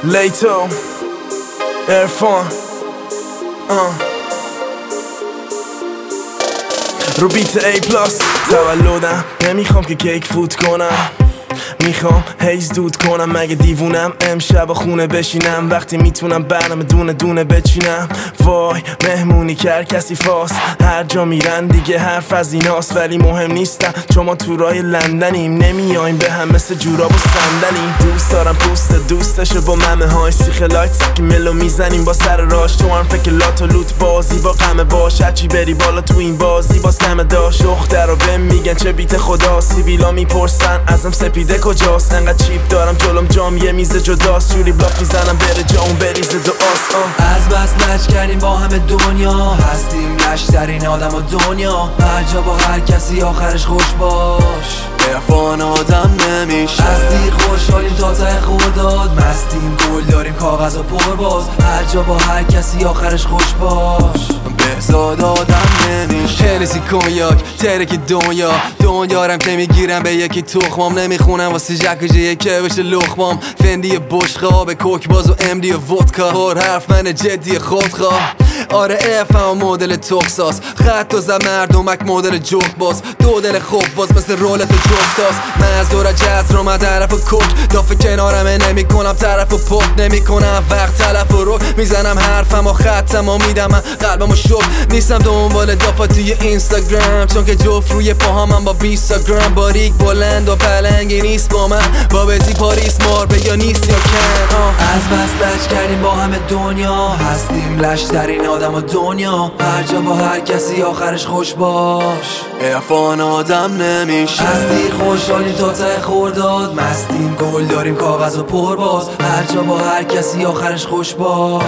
لیتو عرفان رو بیت ای پلاس تولدم نمیخوام که کیک فوت کنم، میخوام هیز دود کنم. مگه دیوونم امشب خونه بشینم وقتی میتونم برنامه دونه دونه بچینم؟ وای مهمونی کرد کسی فاس، هر جا میرن دیگه حرف از ایناست. ولی مهم نیستم چون ما تو رای لندنیم، نمیایم به هم مثل جوراب و صندلیم. دوست دارم پوست دوستشو با ممه های سیخ لایت سکی ملو میزنیم با سر راش. تو هم فکر لات و لوت بازی با غمه باش، هرچی بری بالا تو این بازی باز کمه داشت. دختر رو بهم میگن چه بیت خدا، سیبیلا میپرسن ازم سپیده کجاست. انقدر چیپ دارم جلوم جام یه میز جداست، جوری بلاک میزنم بره جام بریزه دعاست. از بس لج کردیم با همه دنیا، هستیم لشترین آدم و دنیا. هر جا با هر کسی آخرش خوش باش، عرفان آدم نمیشه. از دیر خوشحالیم تا ته خورداد، مستیم گل داریم کاغذ و پرباز. هر جا با هر کسی آخرش خوش باش، بهزاد آدم نمیشه. هرسی کنیاک ترک دنیا رم که میگیرم به یکی تخمام. نمیخونم واسه جکوجه که بشه لخمام. فندی بشقاب کوک باز و امدی و ودکا، پر حرف من جدی خودخواه. آره افهم مدل تخصاص، خط و زد مردمک مدل جفت باز. دو دل خوب باز مثل رولت جفتاست. من از دور جز رو من طرف و کک دافه کنارمه نمی کنم طرف و پک نمی کنم وقت تلف و رو میزنم حرفم و ختم و میدم. من قلبم و شک نیستم دنبال دافا توی اینستاگرام، چون که جفت روی پاهامم با 20 گرم. باریک بلند و پلنگی نیست با من، با بزی پاریس مار به یا نیست یا کن. از بس لج کردیم با همه دنیا، هستیم لشترین آدم و دنیا. هر جا با هر کسی آخرش خوش باش، عرفان آدم نمیشه. از دیر خوشحالیم تا ته خورداد، مستیم گل داریم کاغذ و پرباز. هر جا با هر کسی آخرش خوش باش،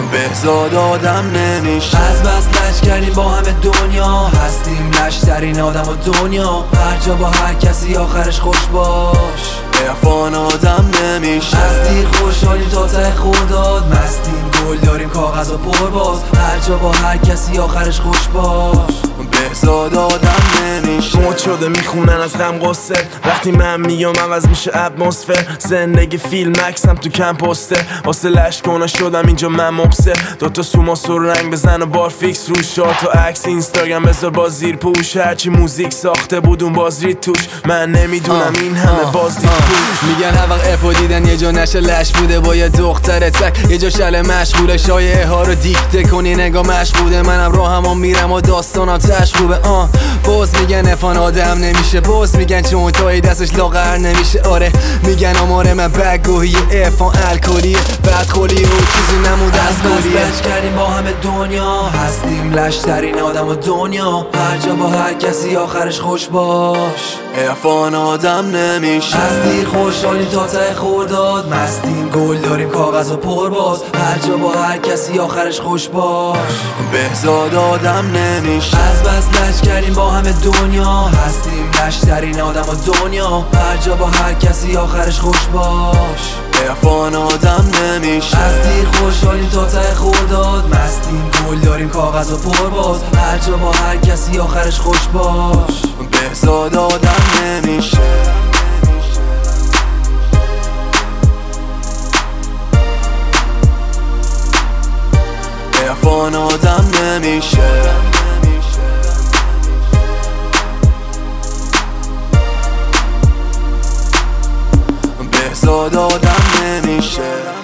بهزاد آدم نمیشه. از بس لج کردیم با همه دنیا، هستیم لشترین آدم و دنیا. هر جا با هر کسی آخرش خوش باش، عرفان آدم نمیشه. از دیر خوشحالیم تا ته خورداد، مستیم گل داریم کاغذ و پرباز. هر جا با هر کسی آخرش خوش باش، بهزاد آدم نمیشه. موت شده میخونن از غم قصه، وقتی من میام عوض میشه اتمسفر. زندگی فیلم عکسم تو کم پسته، واسه لشکونا شدم اینجا من مبصر. دوتا سوماسو رو رنگ بزن و بار فیکس روش. شات و عکس اینستاگرام بذار با زیر پوش، هرچی موزیک ساخته بود اون باز رید توش. من نمیدونم این همه باز دید پوش. میگن هر وقت افو دیدن یه جا نشه لش بوده با یه دختر تک، یه جا شل مشغوله شایعه ها رو دیکته کنی نگاه مشغوله. منم راهمو میرم و داستانم تشخوبه. باز میگن عرفان آدم نمیشه، باز میگن چون تایی دستش لاغر نمیشه. آره میگن آمار من بگوهی عرفان الکلیه، بدخولی و چیزی نمود از گلیه. از بس کردیم با همه دنیا، هستیم لشترین آدم و دنیا. هر جا با هر کسی آخرش خوش باش، عرفان آدم نمیشه. از دیر خوشحالیم تا ته خورداد، مستیم گل داریم کاغذ و پرباز. هر جا با هر کسی آخرش خوش باش، بهزاد آدم نمیشه. از بس لج کردیم با همه دنیا، هستیم لشترین آدم و دنیا. هر جا با هر کسی آخرش خوش باش، عرفان آدم نمیشه. از دیر خوشحالیم تا ته خورداد، مستیم گل داریم کاغذ و پرباز. هر جا با هر کسی آخرش خوش باش، بهزاد آدم نمیشه. عرفان آدم نمیشه. بهزاد آدم نمیشه.